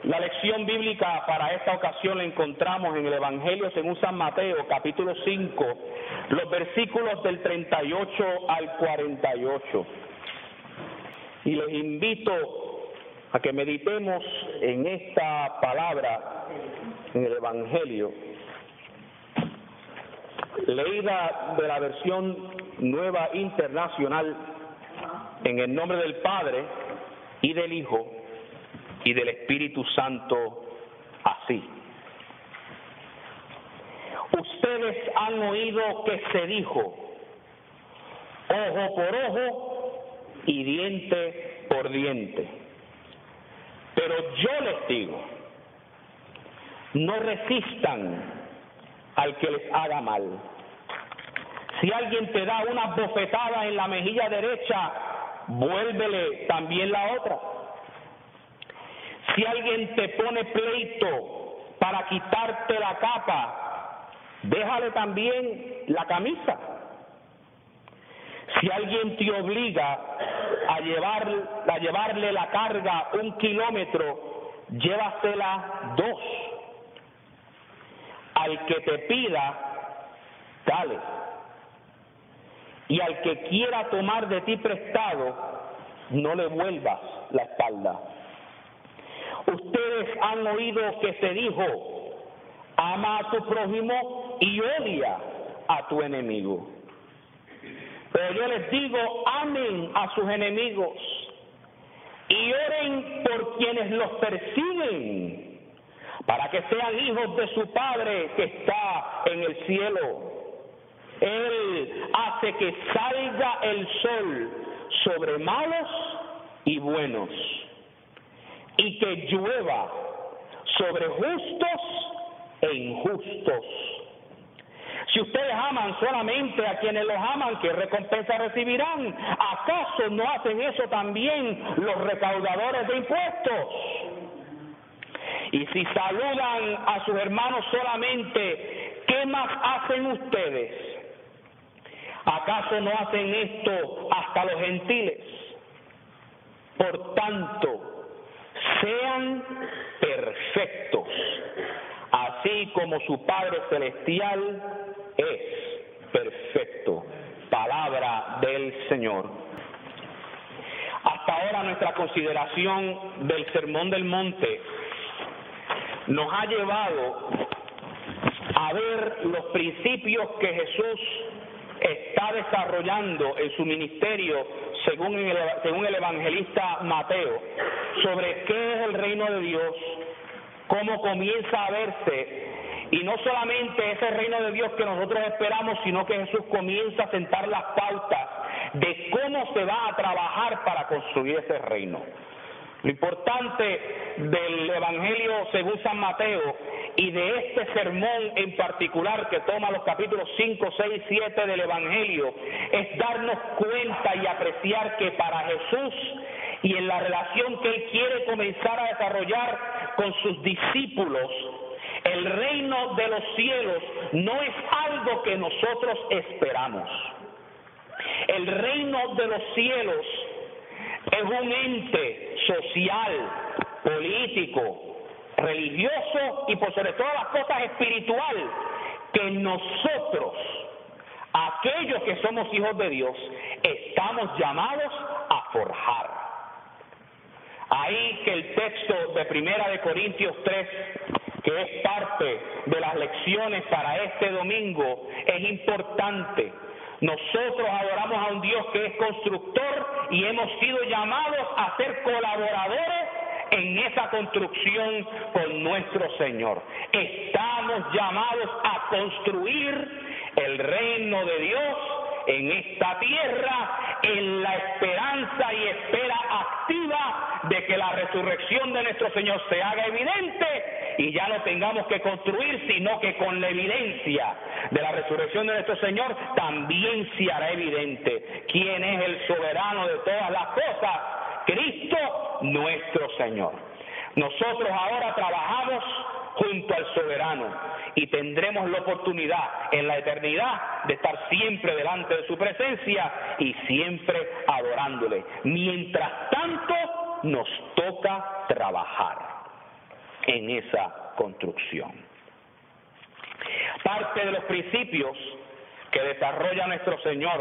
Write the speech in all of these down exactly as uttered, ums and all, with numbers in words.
La lección bíblica para esta ocasión la encontramos en el Evangelio según San Mateo, capítulo cinco, los versículos del treinta y ocho al cuarenta y ocho. Y les invito a que meditemos en esta palabra, en el Evangelio, leída de la versión Nueva Internacional, en el nombre del Padre, y del Hijo, y del Espíritu Santo, así. Ustedes han oído que se dijo, ojo por ojo y diente por diente. Pero yo les digo, no resistan al que les haga mal. Si alguien te da una bofetada en la mejilla derecha, vuélvele también la otra. Si alguien te pone pleito para quitarte la capa, déjale también la camisa. Si alguien te obliga a, llevar, a llevarle la carga un kilómetro, llévasela dos. Al que te pida, dale. Y al que quiera tomar de ti prestado, no le vuelvas la espalda. Ustedes han oído que se dijo, ama a tu prójimo y odia a tu enemigo. Pero yo les digo, amen a sus enemigos y oren por quienes los persiguen, para que sean hijos de su Padre que está en el cielo. Él hace que salga el sol sobre malos y buenos, y que llueva sobre justos e injustos. Si ustedes aman solamente a quienes los aman, ¿qué recompensa recibirán? ¿Acaso no hacen eso también los recaudadores de impuestos? Y si saludan a sus hermanos solamente, ¿qué más hacen ustedes? ¿Acaso no hacen esto hasta los gentiles? Por tanto, sean perfectos, así como su Padre Celestial es perfecto. Palabra del Señor. Hasta ahora nuestra consideración del Sermón del Monte nos ha llevado a ver los principios que Jesús está desarrollando en su ministerio según el, según el evangelista Mateo, sobre qué es el reino de Dios, cómo comienza a verse, y no solamente ese reino de Dios que nosotros esperamos, sino que Jesús comienza a sentar las pautas de cómo se va a trabajar para construir ese reino. Lo importante del Evangelio según San Mateo y de este sermón en particular que toma los capítulos cinco, seis, siete del Evangelio es darnos cuenta y apreciar que para Jesús y en la relación que Él quiere comenzar a desarrollar con sus discípulos, el reino de los cielos no es algo que nosotros esperamos. El reino de los cielos es un ente social, político, religioso y por sobre todas las cosas espiritual que nosotros, aquellos que somos hijos de Dios, estamos llamados a forjar. Ahí que el texto de Primera de Corintios tres, que es parte de las lecciones para este domingo, es importante. Nosotros adoramos a un Dios que es constructor y hemos sido llamados a ser colaboradores en esa construcción con nuestro Señor. Estamos llamados a construir el reino de Dios en esta tierra, en la esperanza y espera activa de que la resurrección de nuestro Señor se haga evidente y ya no tengamos que construir, sino que con la evidencia de la resurrección de nuestro Señor también se hará evidente quién es el soberano de todas las cosas, Cristo nuestro Señor. Nosotros ahora trabajamos junto al soberano y tendremos la oportunidad en la eternidad de estar siempre delante de su presencia y siempre adorándole. Mientras tanto, nos toca trabajar. en esa construcción. Parte de los principios que desarrolla nuestro Señor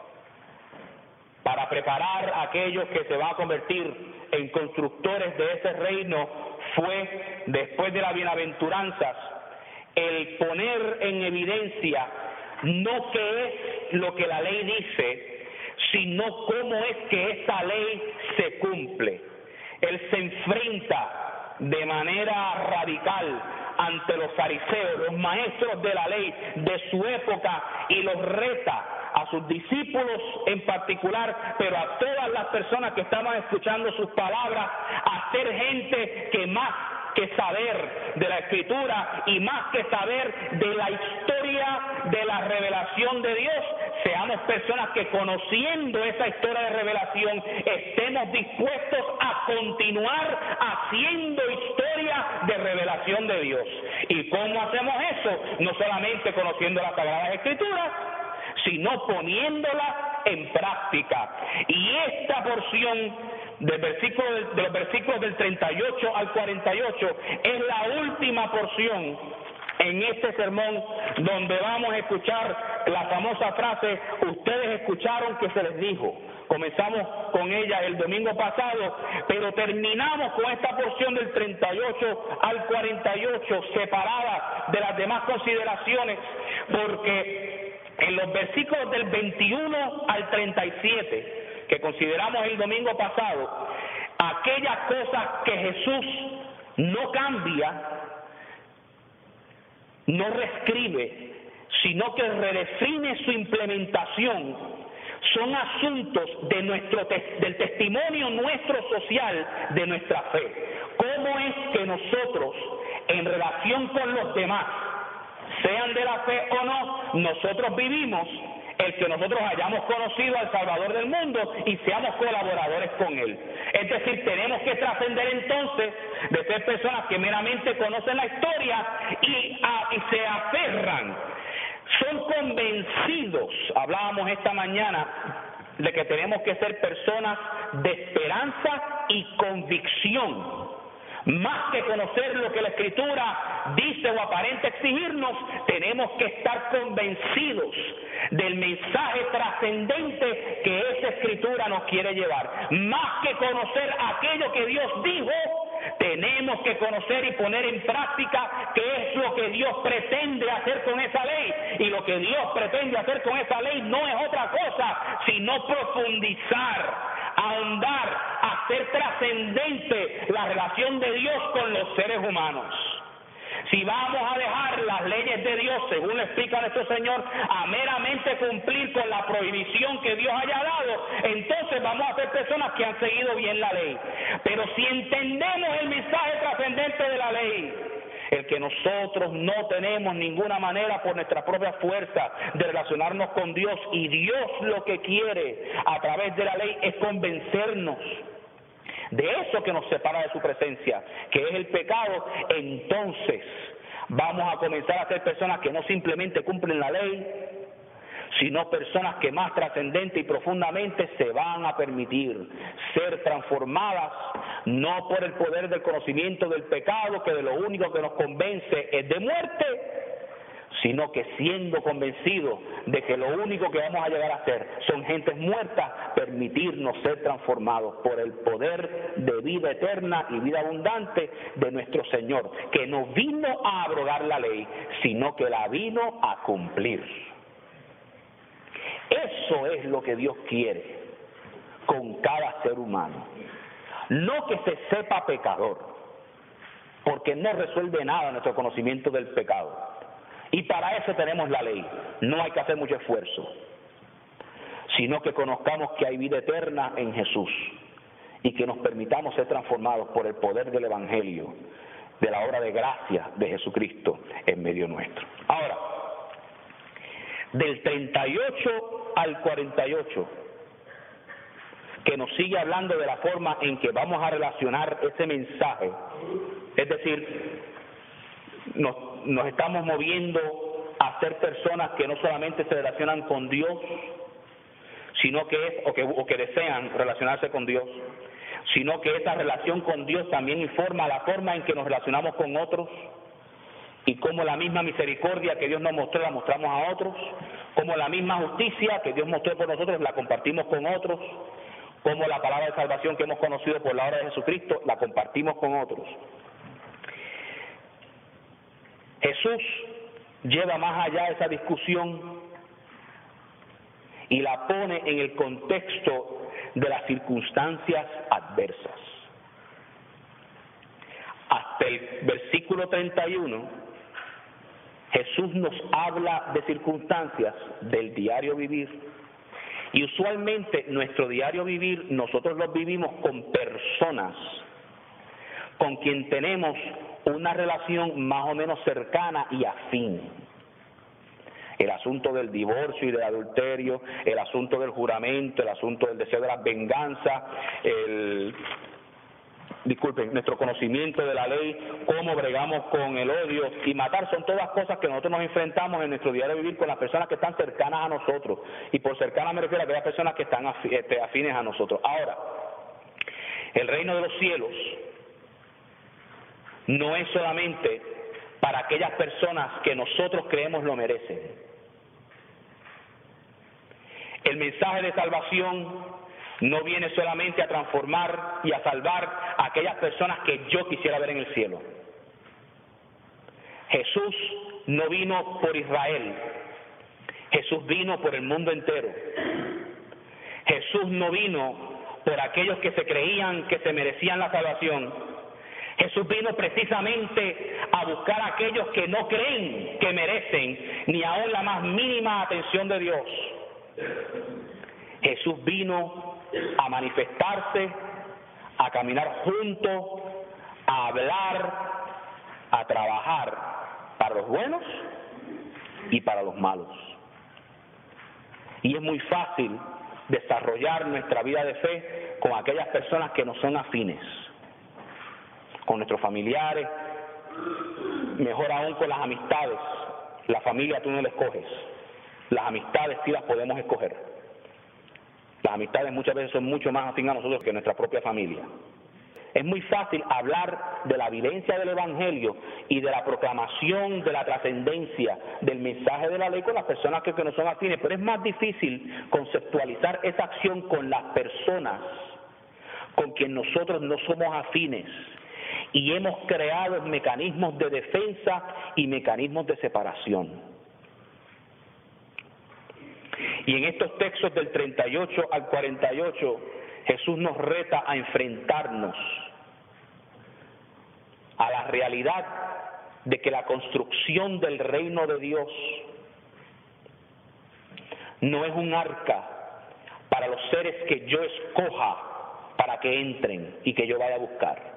para preparar a aquellos que se van a convertir en constructores de ese reino fue, después de las bienaventuranzas, el poner en evidencia no qué es lo que la ley dice, sino cómo es que esa ley se cumple. Él se enfrenta de manera radical ante los fariseos, los maestros de la ley de su época, y los reta a sus discípulos en particular, pero a todas las personas que estaban escuchando sus palabras, a ser gente que más que saber de la Escritura y más que saber de la historia de la revelación de Dios, seamos personas que, conociendo esa historia de revelación, estemos dispuestos a continuar haciendo historia de revelación de Dios. ¿Y cómo hacemos eso? No solamente conociendo las Sagradas Escrituras, sino poniéndola en práctica. Y esta porción del versículo, de los versículos del treinta y ocho al cuarenta y ocho es la última porción en este sermón, donde vamos a escuchar la famosa frase: ustedes escucharon que se les dijo. Comenzamos con ella el domingo pasado, pero terminamos con esta porción del treinta y ocho al cuarenta y ocho separada de las demás consideraciones, porque en los versículos del veintiuno al treinta y siete, que consideramos el domingo pasado, aquellas cosas que Jesús no cambia, no reescribe, sino que redefine su implementación, son asuntos de nuestro del testimonio nuestro social de nuestra fe. ¿Cómo es que nosotros, en relación con los demás, sean de la fe o no, nosotros vivimos el que nosotros hayamos conocido al Salvador del mundo y seamos colaboradores con Él? Es decir, tenemos que trascender entonces de ser personas que meramente conocen la historia y, a, y se aferran, son convencidos. Hablábamos esta mañana de que tenemos que ser personas de esperanza y convicción. Más que conocer lo que la Escritura dice o aparenta exigirnos, tenemos que estar convencidos del mensaje trascendente que esa Escritura nos quiere llevar. Más que conocer aquello que Dios dijo, tenemos que conocer y poner en práctica qué es lo que Dios pretende hacer con esa ley. Y lo que Dios pretende hacer con esa ley no es otra cosa sino profundizar, ahondar, hacer trascendente la relación de Dios con los seres humanos. Si vamos a dejar las leyes de Dios, según lo explica nuestro Señor, a meramente cumplir con la prohibición que Dios haya dado, entonces vamos a ser personas que han seguido bien la ley. Pero si entendemos el mensaje trascendente de la ley, el que nosotros no tenemos ninguna manera por nuestra propia fuerza de relacionarnos con Dios, y Dios lo que quiere a través de la ley es convencernos de eso que nos separa de su presencia, que es el pecado, entonces vamos a comenzar a ser personas que no simplemente cumplen la ley, sino personas que más trascendente y profundamente se van a permitir ser transformadas, no por el poder del conocimiento del pecado, que de lo único que nos convence es de muerte, sino que siendo convencidos de que lo único que vamos a llegar a ser son gentes muertas, permitirnos ser transformados por el poder de vida eterna y vida abundante de nuestro Señor, que no vino a abrogar la ley, sino que la vino a cumplir. Eso es lo que Dios quiere con cada ser humano. No que se sepa pecador, porque no resuelve nada nuestro conocimiento del pecado. Y para eso tenemos la ley, no hay que hacer mucho esfuerzo, sino que conozcamos que hay vida eterna en Jesús y que nos permitamos ser transformados por el poder del Evangelio, de la obra de gracia de Jesucristo en medio nuestro. Ahora, del treinta y ocho al cuarenta y ocho, que nos sigue hablando de la forma en que vamos a relacionar ese mensaje, es decir, nos, nos estamos moviendo a ser personas que no solamente se relacionan con Dios, sino que es o que, o que desean relacionarse con Dios, sino que esa relación con Dios también informa la forma en que nos relacionamos con otros, y como la misma misericordia que Dios nos mostró la mostramos a otros, como la misma justicia que Dios mostró por nosotros la compartimos con otros, como la palabra de salvación que hemos conocido por la obra de Jesucristo la compartimos con otros. Jesús lleva más allá esa discusión y la pone en el contexto de las circunstancias adversas. Hasta el versículo treinta y uno, Jesús nos habla de circunstancias del diario vivir. Y usualmente nuestro diario vivir nosotros lo vivimos con personas con quien tenemos una relación más o menos cercana y afín. El asunto del divorcio y del adulterio, el asunto del juramento, el asunto del deseo de la venganza, el... disculpen, nuestro conocimiento de la ley, cómo bregamos con el odio y matar, son todas cosas que nosotros nos enfrentamos en nuestro diario vivir con las personas que están cercanas a nosotros. Y por cercanas me refiero a aquellas personas que están afines a nosotros. Ahora, el reino de los cielos no es solamente para aquellas personas que nosotros creemos lo merecen. El mensaje de salvación no viene solamente a transformar y a salvar a aquellas personas que yo quisiera ver en el cielo. Jesús no vino por Israel, Jesús vino por el mundo entero. Jesús no vino por aquellos que se creían que se merecían la salvación. Jesús vino precisamente a buscar a aquellos que no creen que merecen ni aún la más mínima atención de Dios. Jesús vino a manifestarse, a caminar juntos, a hablar, a trabajar para los buenos y para los malos. Y es muy fácil desarrollar nuestra vida de fe con aquellas personas que no son afines, con nuestros familiares, mejor aún con las amistades. La familia tú no la escoges, las amistades sí las podemos escoger. Las amistades muchas veces son mucho más afín a nosotros que nuestra propia familia. Es muy fácil hablar de la vivencia del Evangelio y de la proclamación de la trascendencia del mensaje de la ley con las personas que, que no son afines, pero es más difícil conceptualizar esa acción con las personas con quien nosotros no somos afines y hemos creado mecanismos de defensa y mecanismos de separación. Y en estos textos del treinta y ocho al cuarenta y ocho, Jesús nos reta a enfrentarnos a la realidad de que la construcción del reino de Dios no es un arca para los seres que yo escoja para que entren y que yo vaya a buscar.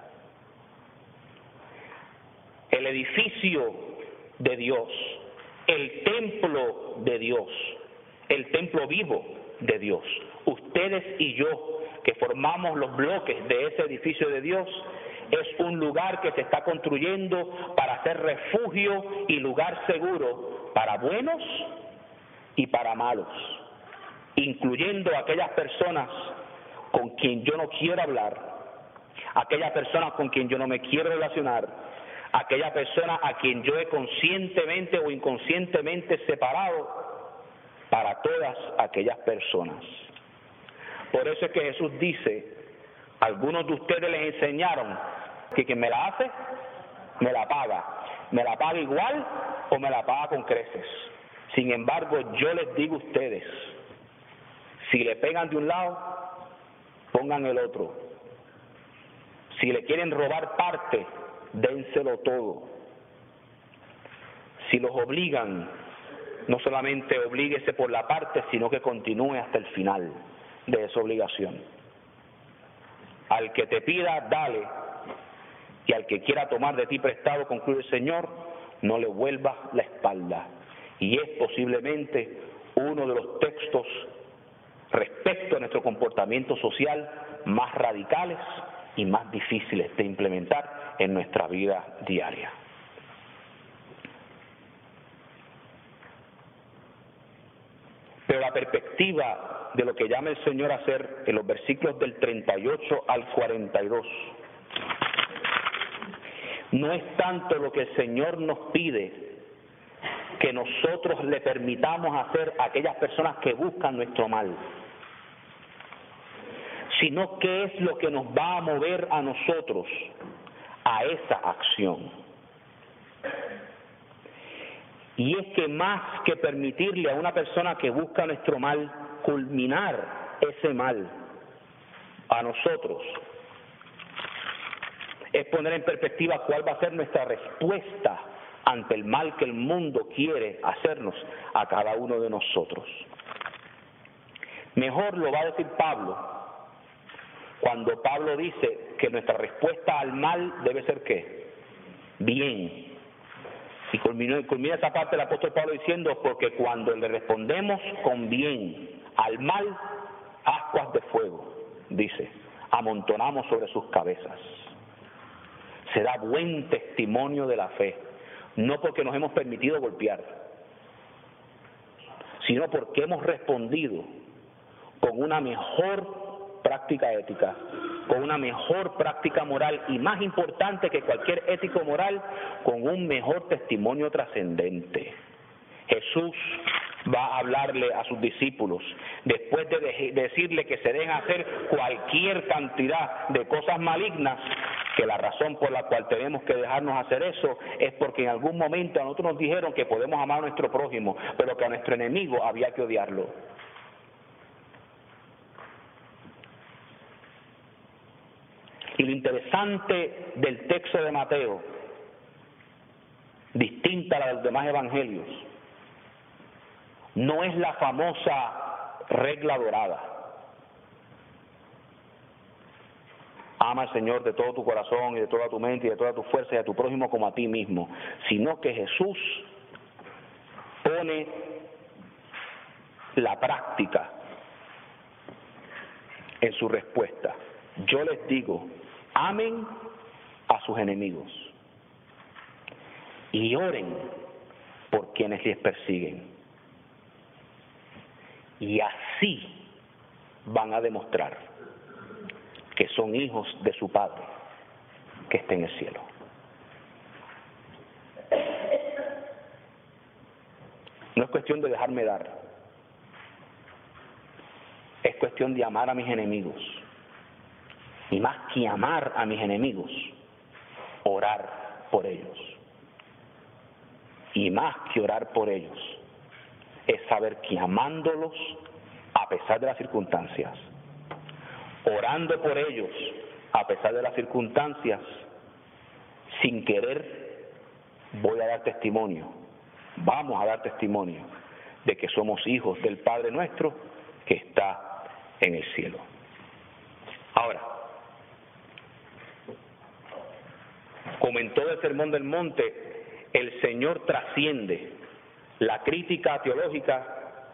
El edificio de Dios, el templo de Dios, el templo vivo de Dios, ustedes y yo que formamos los bloques de ese edificio de Dios, es un lugar que se está construyendo para ser refugio y lugar seguro para buenos y para malos, incluyendo aquellas personas con quien yo no quiero hablar, aquellas personas con quien yo no me quiero relacionar, aquella persona a quien yo he conscientemente o inconscientemente separado, para todas aquellas personas. Por eso es que Jesús dice, algunos de ustedes les enseñaron que quien me la hace, me la paga. Me la paga igual o me la paga con creces. Sin embargo, yo les digo a ustedes, si le pegan de un lado, pongan el otro. Si le quieren robar parte, dénselo todo. Si los obligan, no solamente oblíguese por la parte, sino que continúe hasta el final de esa obligación. Al que te pida, dale, y al que quiera tomar de ti prestado, concluye el Señor, no le vuelvas la espalda. Y es posiblemente uno de los textos respecto a nuestro comportamiento social más radicales y más difíciles de implementar en nuestra vida diaria. Pero la perspectiva de lo que llama el Señor a hacer en los versículos del treinta y ocho al cuarenta y dos. No es tanto lo que el Señor nos pide que nosotros le permitamos hacer a aquellas personas que buscan nuestro mal, sino qué es lo que nos va a mover a nosotros a esa acción. Y es que más que permitirle a una persona que busca nuestro mal culminar ese mal a nosotros, es poner en perspectiva cuál va a ser nuestra respuesta ante el mal que el mundo quiere hacernos a cada uno de nosotros. Mejor lo va a decir Pablo, cuando Pablo dice que nuestra respuesta al mal debe ser ¿qué? Bien. Y culmina, culmina esa parte el apóstol Pablo diciendo, porque cuando le respondemos con bien al mal, ascuas de fuego, dice, amontonamos sobre sus cabezas. Se da buen testimonio de la fe, no porque nos hemos permitido golpear, sino porque hemos respondido con una mejor práctica ética, con una mejor práctica moral y, más importante que cualquier ético moral, con un mejor testimonio trascendente. Jesús va a hablarle a sus discípulos, después de, de decirle que se dejen hacer cualquier cantidad de cosas malignas, que la razón por la cual tenemos que dejarnos hacer eso es porque en algún momento a nosotros nos dijeron que podemos amar a nuestro prójimo, pero que a nuestro enemigo había que odiarlo. Y lo interesante del texto de Mateo, distinta a la de los demás evangelios, no es la famosa regla dorada. Ama al Señor de todo tu corazón y de toda tu mente y de toda tu fuerza y a tu prójimo como a ti mismo, sino que Jesús pone la práctica en su respuesta. Yo les digo, amen a sus enemigos y oren por quienes les persiguen. Y así van a demostrar que son hijos de su Padre que está en el cielo. No es cuestión de dejarme dar, es cuestión de amar a mis enemigos. Y más que amar a mis enemigos, orar por ellos. Y más que orar por ellos, es saber que amándolos a pesar de las circunstancias, orando por ellos a pesar de las circunstancias, sin querer voy a dar testimonio, vamos a dar testimonio de que somos hijos del Padre nuestro que está en el cielo. Ahora, como en todo el Sermón del Monte, el Señor trasciende la crítica teológica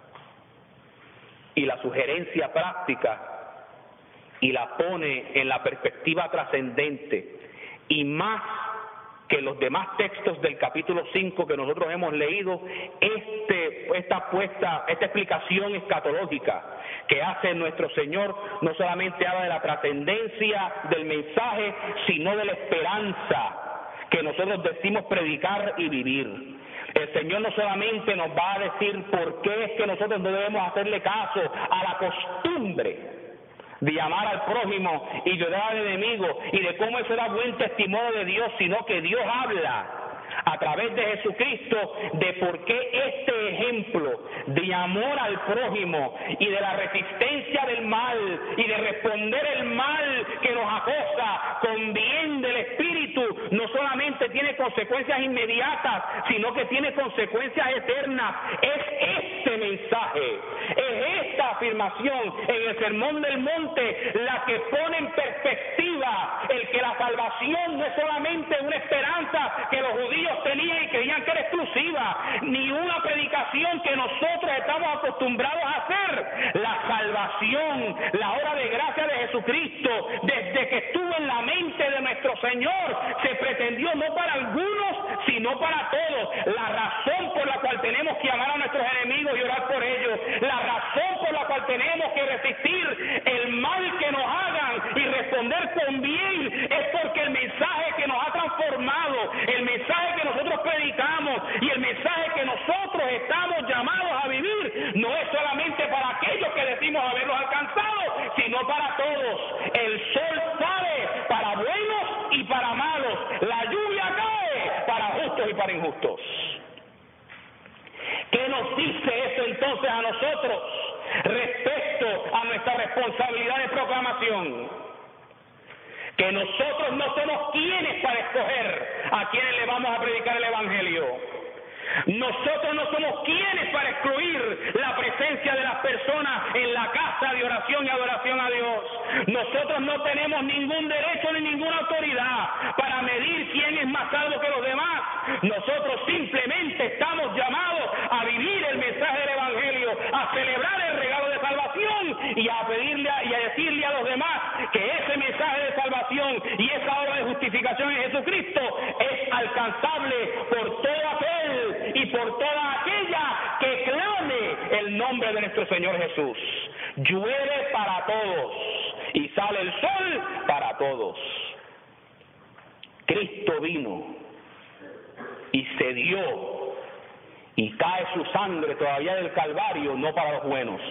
y la sugerencia práctica y la pone en la perspectiva trascendente, y más que los demás textos del capítulo cinco que nosotros hemos leído, este, esta, puesta, esta explicación escatológica que hace nuestro Señor no solamente habla de la trascendencia del mensaje, sino de la esperanza que nosotros decimos predicar y vivir. El Señor no solamente nos va a decir por qué es que nosotros no debemos hacerle caso a la costumbre de llamar al prójimo y de dar al enemigo, y de cómo eso da buen testimonio de Dios, sino que Dios habla a través de Jesucristo de por qué este ejemplo de amor al prójimo y de la resistencia del mal y de responder el mal que nos acosa con bien del Espíritu no solamente tiene consecuencias inmediatas, sino que tiene consecuencias eternas. Es este mensaje, es esta afirmación en el Sermón del Monte la que pone en perspectiva el que la salvación no es solamente una esperanza que los judíos tenían y creían que era exclusiva, ni una predicación que nosotros estamos acostumbrados a hacer. La salvación, la obra de gracia de Jesucristo, desde que estuvo en la mente de nuestro Señor, se pretendió no para algunos, sino para todos. La razón por la cual tenemos que amar a nuestros enemigos y orar por ellos, la razón por la cual cual tenemos que resistir el mal que nos hagan y responder con bien, es porque el mensaje que nos ha transformado, el mensaje que nosotros predicamos y el mensaje que nosotros estamos llamados a vivir, no es solamente para aquellos que decimos haberlos alcanzado, sino para todos. El sol sale para buenos y para malos, la lluvia cae para justos y para injustos. ¿Qué nos dice eso entonces a nosotros respecto a nuestra responsabilidad de proclamación? Que nosotros no somos quienes para escoger a quienes le vamos a predicar el Evangelio. Nosotros no somos quienes para excluir la presencia de las personas en la casa de oración y adoración a Dios. Nosotros no tenemos ningún derecho ni ninguna autoridad para medir quién es más salvo que los demás. Nosotros simplemente estamos llamados a vivir el mensaje del Evangelio, a celebrar el regalo de salvación y a pedirle y a decirle a los demás que ese mensaje de salvación y esa obra de justificación en Jesucristo es alcanzable por todo aquel y por toda aquella que clame el nombre de nuestro Señor Jesús. Llueve para todos y sale el sol para todos. Cristo vino y se dio y cae su sangre todavía del Calvario, no para los buenos.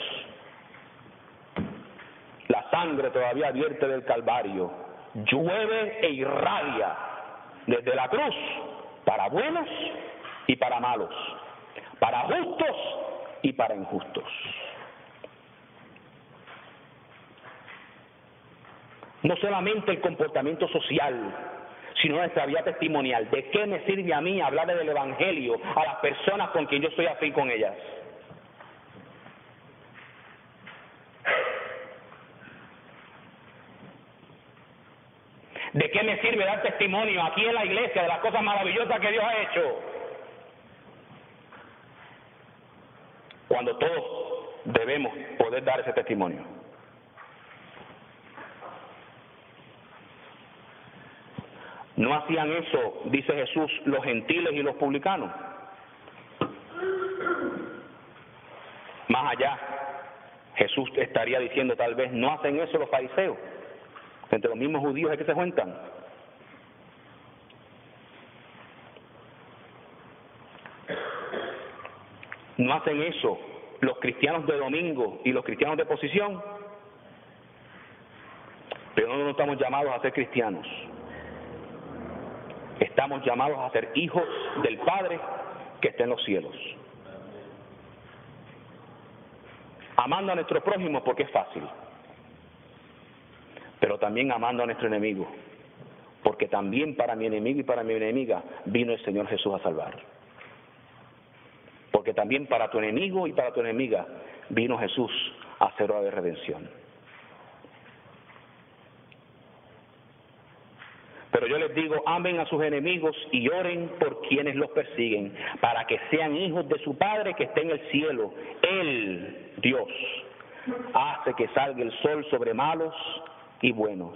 La sangre todavía vierte del Calvario, llueve e irradia desde la cruz para buenos y para malos, para justos y para injustos. No solamente el comportamiento social, sino nuestra vida testimonial. ¿De qué me sirve a mí hablar del Evangelio a las personas con quien yo estoy afín con ellas? ¿De qué me sirve dar testimonio aquí en la iglesia de las cosas maravillosas que Dios ha hecho, cuando todos debemos poder dar ese testimonio? ¿No hacían eso, dice Jesús, los gentiles y los publicanos? Más allá, Jesús estaría diciendo tal vez, ¿no hacen eso los fariseos? Entre los mismos judíos es que se cuentan. ¿No hacen eso los cristianos de domingo y los cristianos de posición? Pero no estamos llamados a ser cristianos. Estamos llamados a ser hijos del Padre que está en los cielos. Amando a nuestro prójimo porque es fácil, pero también amando a nuestro enemigo, porque también para mi enemigo y para mi enemiga vino el Señor Jesús a salvar. Porque también para tu enemigo y para tu enemiga vino Jesús a hacer obra de redención. Pero yo les digo, amen a sus enemigos y oren por quienes los persiguen, para que sean hijos de su Padre que está en el cielo. Él, Dios, hace que salga el sol sobre malos y buenos,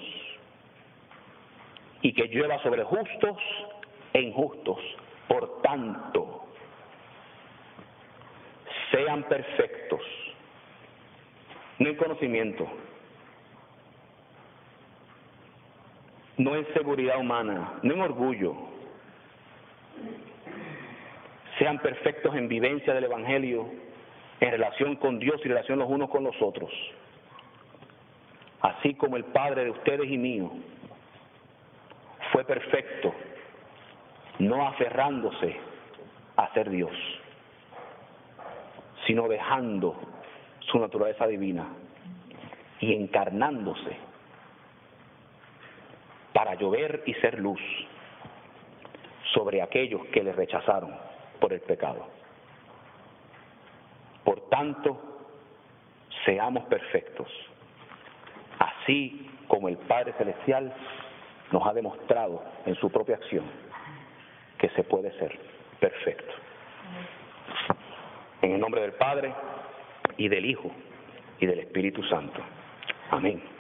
y que llueva sobre justos e injustos. Por tanto, sean perfectos, no en conocimiento, no en seguridad humana, no en orgullo. Sean perfectos en vivencia del Evangelio, en relación con Dios y relación los unos con los otros. Así como el Padre de ustedes y mío fue perfecto, no aferrándose a ser Dios, sino dejando su naturaleza divina y encarnándose para llover y ser luz sobre aquellos que le rechazaron por el pecado. Por tanto, seamos perfectos, así como el Padre Celestial nos ha demostrado en su propia acción que se puede ser perfecto. En el nombre del Padre, y del Hijo, y del Espíritu Santo. Amén.